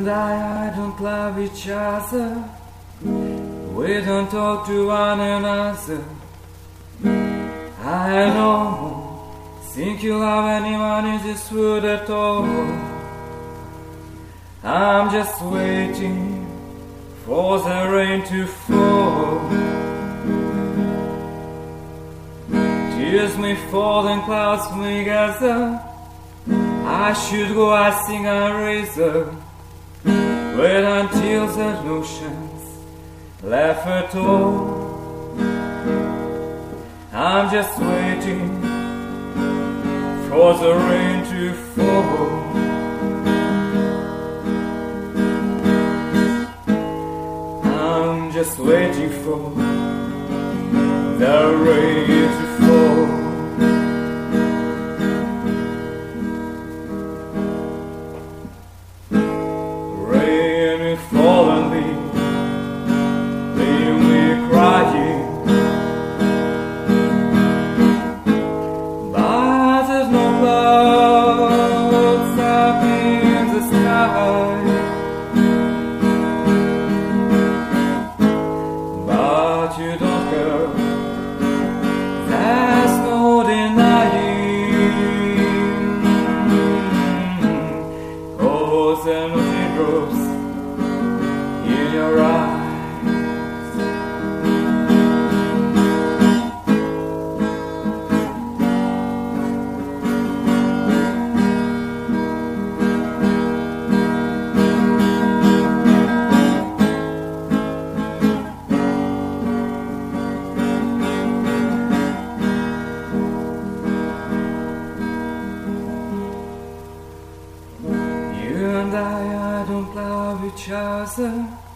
I don't love each other. We don't talk to one another. I don't think you love anyone in this world at all. I'm just waiting for the rain to fall. Tears may fall and clouds may gather. I should go asking a razor. Wait until the notions laugh at all. I'm just waiting for the rain to fall. I'm just waiting for the rain to fall. Rain will fall on me, leave me crying. But there's no clouds up in the sky. But you don't go, there's no denying. Oh, there are no teardrops in your eyes. You and I don't love each other.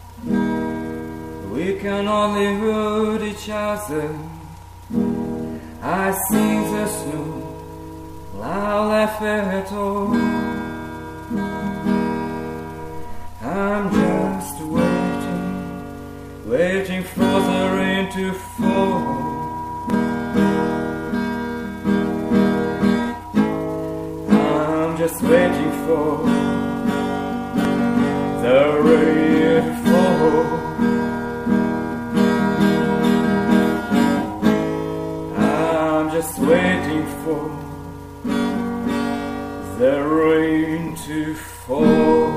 We can only hurt each other. I sing the snow, I'll laugh at all. I'm just waiting for the rain to fall. I'm just waiting for the rain to fall. I'm just waiting for the rain to fall.